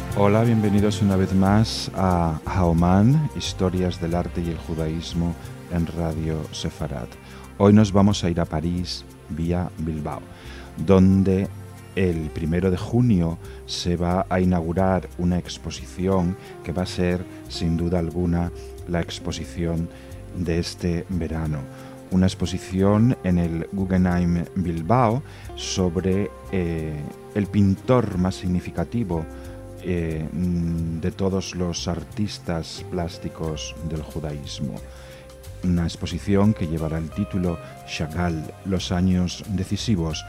Hola, bienvenidos una vez más a Haoman, historias del arte y el judaísmo en Radio Sefarad. Hoy nos vamos a ir a París vía Bilbao, donde el 1 de junio se va a inaugurar una exposición que va a ser, sin duda alguna, la exposición de este verano. Una exposición en el Guggenheim Bilbao sobre el pintor más significativo de todos los artistas plásticos del judaísmo. Una exposición que llevará el título Chagall, los años decisivos,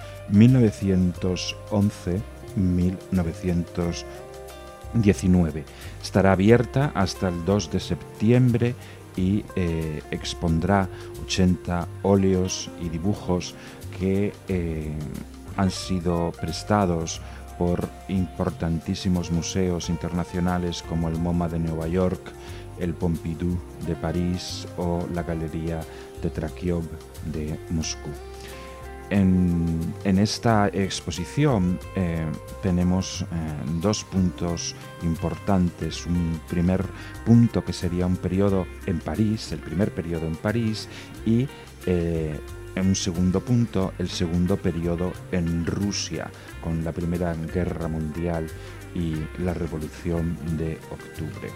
1911-1919. Estará abierta hasta el 2 de septiembre y expondrá 80 óleos y dibujos que han sido prestados por importantísimos museos internacionales como el MoMA de Nueva York, el Pompidou de París o la Galería de Trakiov de Moscú. En esta exposición tenemos dos puntos importantes. Un primer punto que sería un periodo en París, el primer periodo en París, y en un segundo punto, el segundo periodo en Rusia, con la Primera Guerra Mundial y la Revolución de Octubre.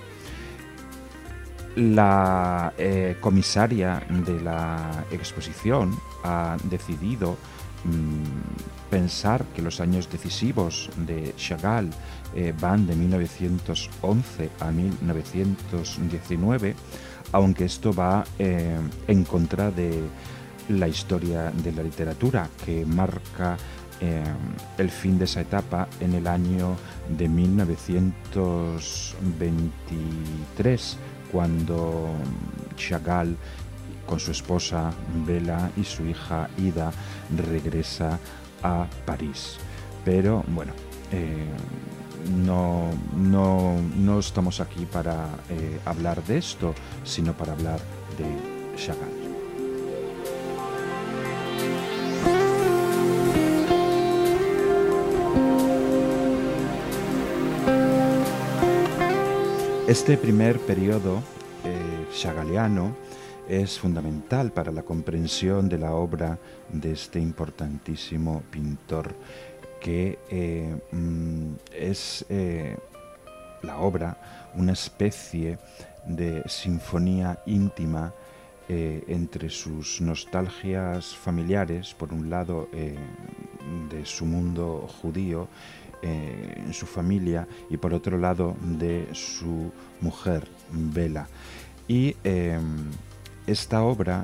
La comisaria de la exposición ha decidido pensar que los años decisivos de Chagall van de 1911 a 1919, aunque esto va en contra de la historia de la literatura, que marca el fin de esa etapa en el año de 1923, cuando Chagall, con su esposa Bella y su hija Ida, regresa a París. Pero bueno, no estamos aquí para hablar de esto, sino para hablar de Chagall. Este primer periodo chagalliano es fundamental para la comprensión de la obra de este importantísimo pintor, que es la obra una especie de sinfonía íntima entre sus nostalgias familiares, por un lado de su mundo judío, en su familia, y por otro lado de su mujer, Bella. Y esta obra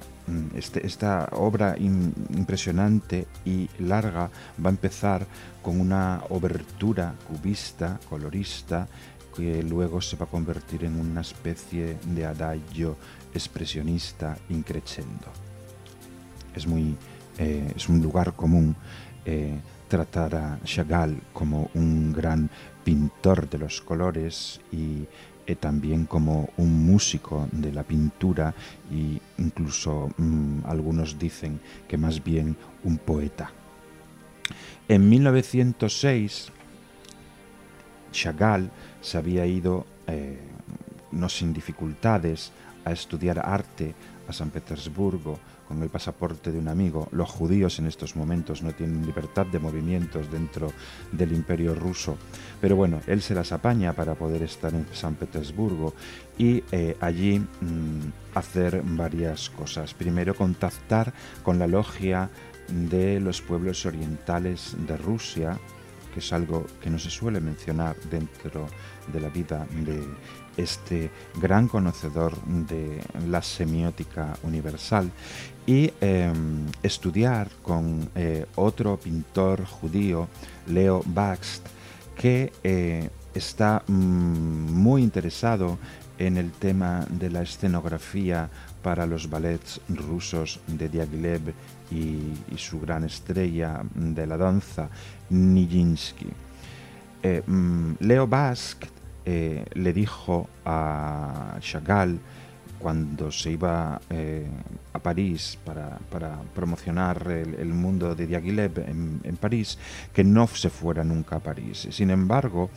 impresionante y larga va a empezar con una obertura cubista, colorista, que luego se va a convertir en una especie de adagio expresionista increscendo. Es un lugar común tratar a Chagall como un gran pintor de los colores y también como un músico de la pintura, e incluso algunos dicen que más bien un poeta. En 1906 Chagall se había ido, no sin dificultades, a estudiar arte a San Petersburgo con el pasaporte de un amigo. Los judíos en estos momentos no tienen libertad de movimientos dentro del Imperio ruso, pero bueno, él se las apaña para poder estar en San Petersburgo y allí hacer varias cosas. Primero, contactar con la logia de los pueblos orientales de Rusia, que es algo que no se suele mencionar dentro de la vida de este gran conocedor de la semiótica universal, y estudiar con otro pintor judío, Leo Bakst, que está muy interesado en el tema de la escenografía para los ballets rusos de Diaghilev y su gran estrella de la danza, Nijinsky. Leo Bakst le dijo a Chagall, cuando se iba a París para promocionar el mundo de Diaghilev en París, que no se fuera nunca a París. Sin embargo,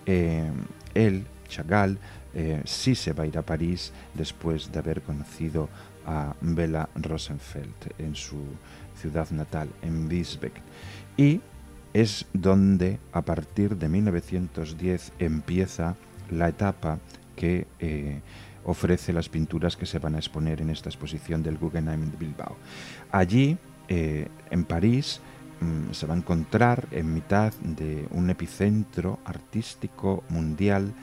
él, Chagall, sí se va a ir a París después de haber conocido a Bella Rosenfeld en su ciudad natal, en Wiesbeck. Y es donde, a partir de 1910, empieza la etapa que ofrece las pinturas que se van a exponer en esta exposición del Guggenheim de Bilbao. Allí, en París, se va a encontrar en mitad de un epicentro artístico mundial,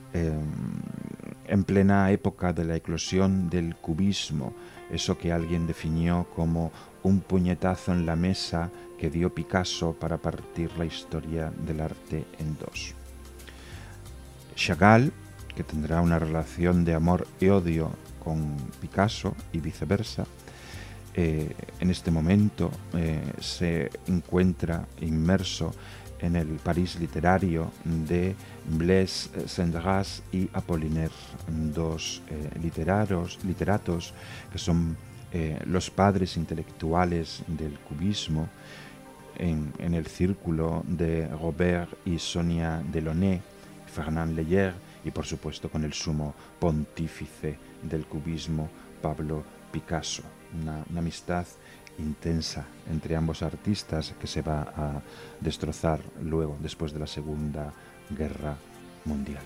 en plena época de la eclosión del cubismo, eso que alguien definió como un puñetazo en la mesa que dio Picasso para partir la historia del arte en dos. Chagall, que tendrá una relación de amor y odio con Picasso y viceversa, en este momento se encuentra inmerso en el París literario de Blaise Cendrars y Apollinaire, dos literatos que son los padres intelectuales del cubismo, en el círculo de Robert y Sonia Delaunay, Fernand Leyer, y por supuesto con el sumo pontífice del cubismo, Pablo Picasso. Una amistad intensa entre ambos artistas que se va a destrozar luego, después de la Segunda Guerra Mundial.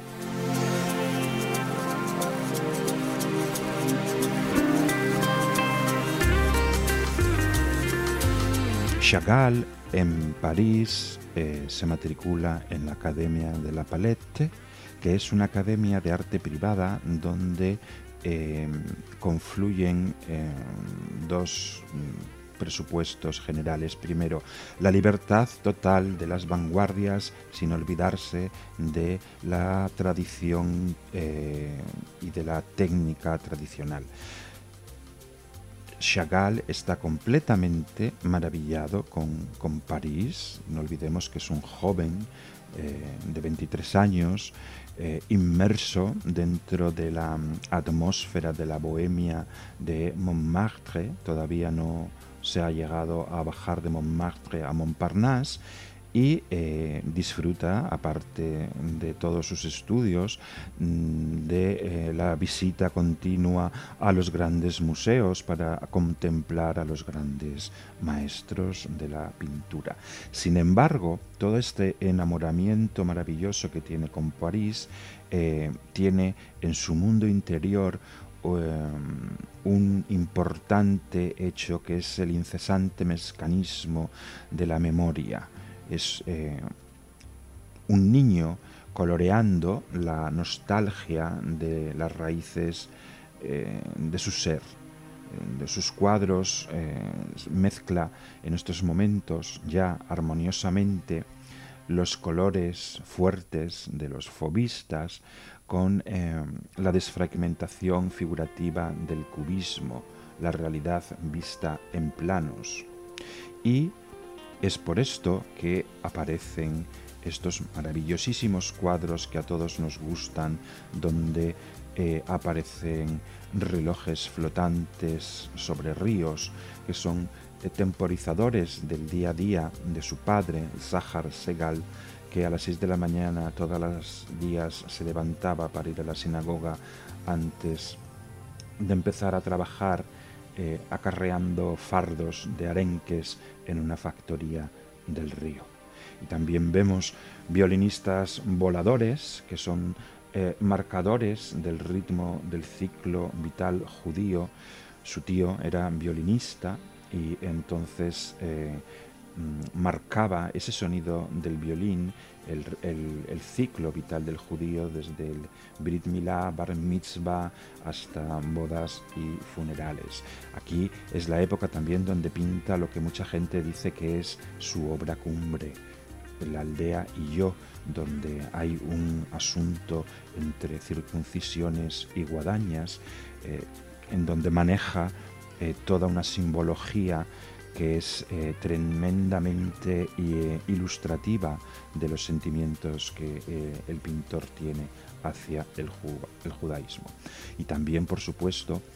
Chagall en París se matricula en la Academia de la Palette, que es una academia de arte privada donde confluyen dos presupuestos generales. Primero, la libertad total de las vanguardias sin olvidarse de la tradición y de la técnica tradicional. Chagall está completamente maravillado con París. No olvidemos que es un joven de 23 años, inmerso dentro de la atmósfera de la bohemia de Montmartre. Todavía no se ha llegado a bajar de Montmartre a Montparnasse, y disfruta, aparte de todos sus estudios, de la visita continua a los grandes museos para contemplar a los grandes maestros de la pintura. Sin embargo, todo este enamoramiento maravilloso que tiene con París tiene en su mundo interior un importante hecho, que es el incesante mecanismo de la memoria. Es un niño coloreando la nostalgia de las raíces de su ser, de sus cuadros. Mezcla en estos momentos ya armoniosamente los colores fuertes de los fauvistas con la desfragmentación figurativa del cubismo, la realidad vista en planos. Y es por esto que aparecen estos maravillosísimos cuadros que a todos nos gustan, donde aparecen relojes flotantes sobre ríos, que son temporizadores del día a día de su padre, Zahar Segal, que a las 6 de la mañana todos los días se levantaba para ir a la sinagoga antes de empezar a trabajar acarreando fardos de arenques en una factoría del río. Y también vemos violinistas voladores, que son marcadores del ritmo del ciclo vital judío. Su tío era violinista y entonces marcaba ese sonido del violín, el ciclo vital del judío, desde el Brit Milá, Bar Mitzvah, hasta bodas y funerales. Aquí es la época también donde pinta lo que mucha gente dice que es su obra cumbre, La aldea y yo, donde hay un asunto entre circuncisiones y guadañas, en donde maneja toda una simbología que es tremendamente ilustrativa de los sentimientos que el pintor tiene hacia el judaísmo. Y también, por supuesto,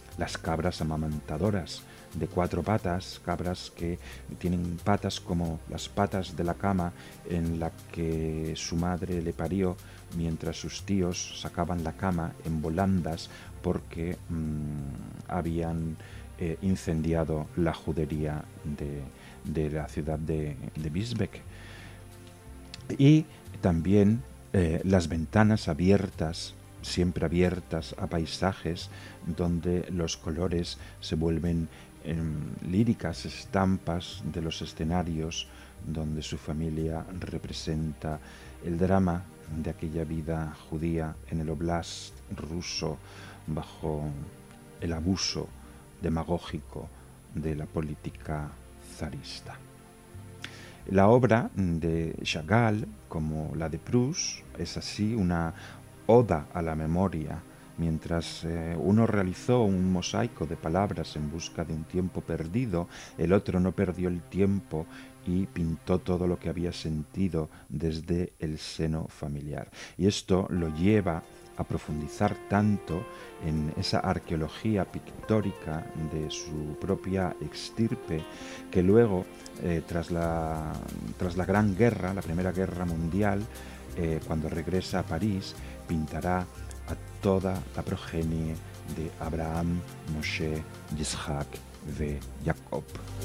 las cabras amamantadoras de 4 patas, cabras que tienen patas como las patas de la cama en la que su madre le parió mientras sus tíos sacaban la cama en volandas porque habían incendiado la judería de la ciudad de Bisbek. Y también las ventanas abiertas, siempre abiertas a paisajes donde los colores se vuelven líricas estampas de los escenarios donde su familia representa el drama de aquella vida judía en el oblast ruso bajo el abuso demagógico de la política zarista. La obra de Chagall, como la de Proust, es así una oda a la memoria. Mientras uno realizó un mosaico de palabras en busca de un tiempo perdido, el otro no perdió el tiempo y pintó todo lo que había sentido desde el seno familiar. Y esto lo lleva a profundizar tanto en esa arqueología pictórica de su propia extirpe, que luego, tras la Gran Guerra, la Primera Guerra Mundial, cuando regresa a París, pintará a toda la progenie de Abraham, Moshe, Yitzhak ve Jacob.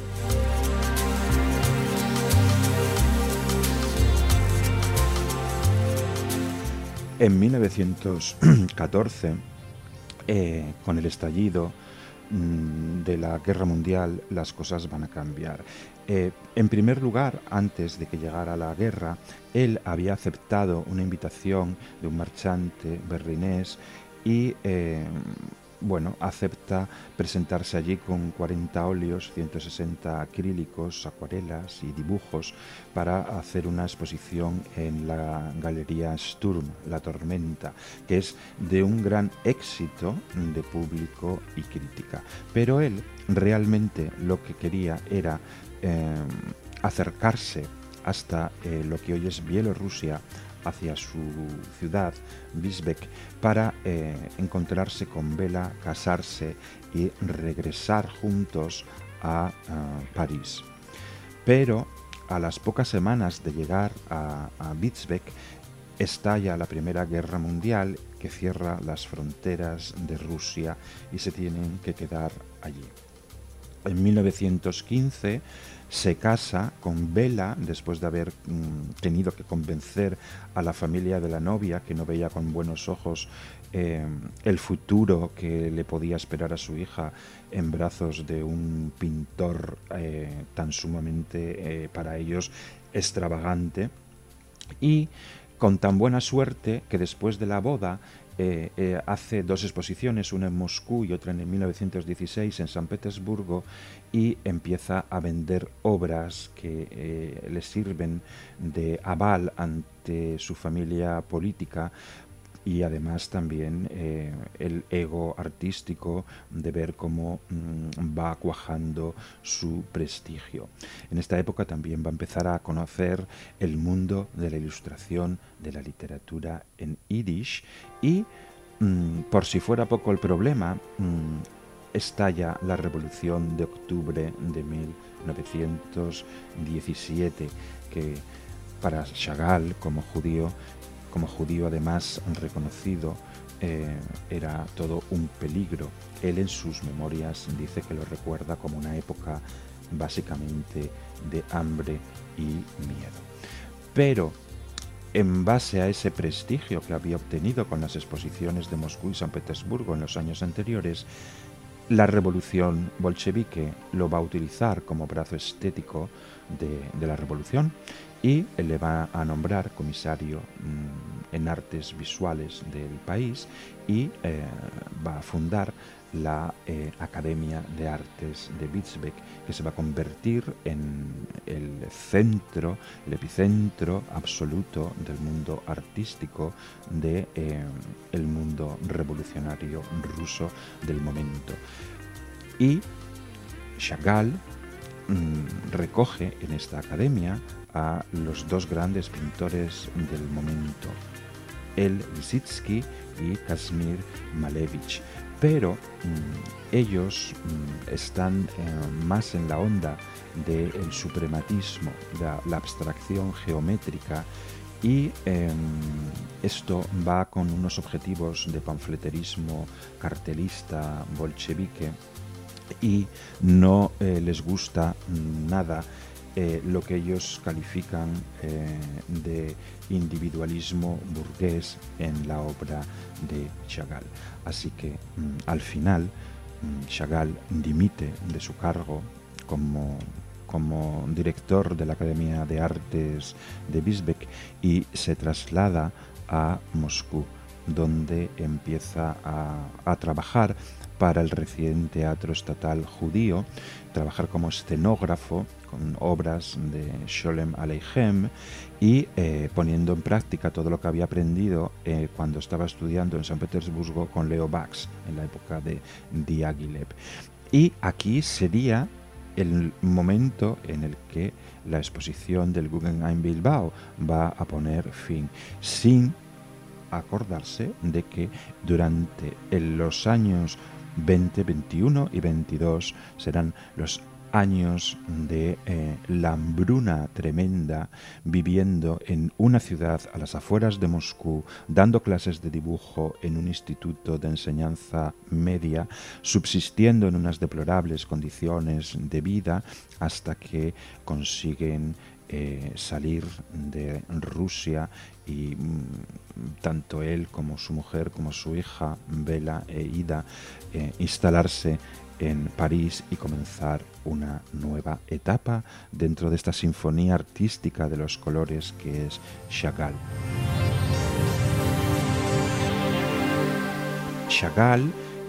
En 1914, con el estallido de la Guerra Mundial, las cosas van a cambiar. En primer lugar, antes de que llegara la guerra, él había aceptado una invitación de un marchante berlinés y acepta presentarse allí con 40 óleos, 160 acrílicos, acuarelas y dibujos para hacer una exposición en la Galería Sturm, La Tormenta, que es de un gran éxito de público y crítica. Pero él realmente lo que quería era acercarse hasta lo que hoy es Bielorrusia, hacia su ciudad, Bisbek, para encontrarse con Bela, casarse y regresar juntos a París. Pero a las pocas semanas de llegar a Bisbek, estalla la Primera Guerra Mundial, que cierra las fronteras de Rusia y se tienen que quedar allí. En 1915 se casa con Bela después de haber tenido que convencer a la familia de la novia, que no veía con buenos ojos el futuro que le podía esperar a su hija en brazos de un pintor tan sumamente para ellos extravagante, y con tan buena suerte que después de la boda hace 2 exposiciones, una en Moscú y otra en 1916 en San Petersburgo, y empieza a vender obras que le sirven de aval ante su familia política, y además también el ego artístico de ver cómo va cuajando su prestigio. En esta época también va a empezar a conocer el mundo de la ilustración, de la literatura en yiddish, y por si fuera poco el problema, estalla la Revolución de Octubre de 1917, que para Chagall, como judío además reconocido, era todo un peligro. Él en sus memorias dice que lo recuerda como una época básicamente de hambre y miedo. Pero en base a ese prestigio que había obtenido con las exposiciones de Moscú y San Petersburgo en los años anteriores, la revolución bolchevique lo va a utilizar como brazo estético de la revolución, y le va a nombrar comisario en artes visuales del país, y va a fundar la Academia de Artes de Bisbek, que se va a convertir en el centro, el epicentro absoluto del mundo artístico de el mundo revolucionario ruso del momento. Y Chagall recoge en esta academia a los 2 grandes pintores del momento, El Lissitzky y Kazimir Malevich, pero ellos están más en la onda del suprematismo, la abstracción geométrica, y esto va con unos objetivos de panfleterismo cartelista bolchevique, y no les gusta nada lo que ellos califican de individualismo burgués en la obra de Chagall. Así que al final Chagall dimite de su cargo como director de la Academia de Artes de Bizbek y se traslada a Moscú, donde empieza a trabajar para el recién Teatro Estatal Judío, trabajar como escenógrafo con obras de Sholem Aleichem y poniendo en práctica todo lo que había aprendido cuando estaba estudiando en San Petersburgo con Leo Bax en la época de Diaghilev. Y aquí sería el momento en el que la exposición del Guggenheim Bilbao va a poner fin, sin acordarse de que durante los años 20, 21 y 22 serán los años de la hambruna tremenda, viviendo en una ciudad a las afueras de Moscú, dando clases de dibujo en un instituto de enseñanza media, subsistiendo en unas deplorables condiciones de vida hasta que consiguen salir de Rusia y tanto él como su mujer, como su hija Bela e Ida, instalarse en París y comenzar una nueva etapa dentro de esta sinfonía artística de los colores que es Chagall. Chagall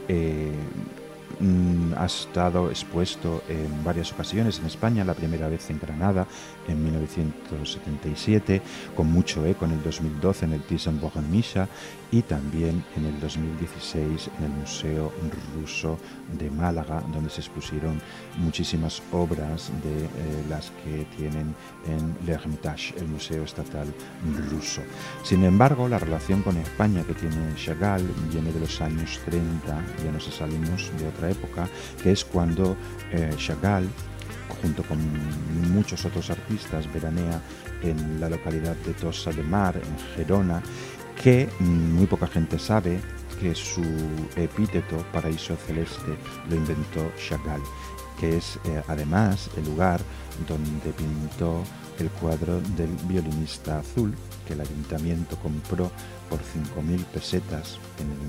ha estado expuesto en varias ocasiones en España, la primera vez en Granada en 1977, con mucho eco en el 2012 en el Thyssen-Bornemisza y también en el 2016 en el Museo Ruso de Málaga, donde se expusieron muchísimas obras de las que tienen en l'Ermitage, el Museo Estatal Ruso. Sin embargo, la relación con España que tiene Chagall viene de los años 30, ya nos salimos de otra época, que es cuando Chagall, junto con muchos otros artistas, veranea en la localidad de Tossa de Mar, en Gerona, que muy poca gente sabe que su epíteto Paraíso Celeste lo inventó Chagall, que es además el lugar donde pintó el cuadro del violinista azul, que el ayuntamiento compró por 5.000 pesetas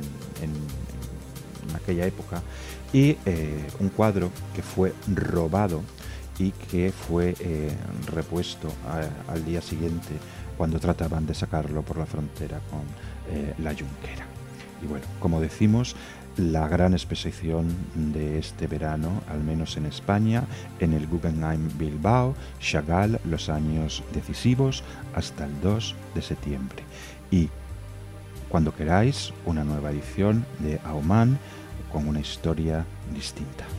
en aquella época, y un cuadro que fue robado y que fue repuesto al día siguiente cuando trataban de sacarlo por la frontera con la Junquera. Y bueno, como decimos, la gran exposición de este verano, al menos en España, en el Guggenheim Bilbao, Chagall, los años decisivos, hasta el 2 de septiembre. Y cuando queráis, una nueva edición de Auman con una historia distinta.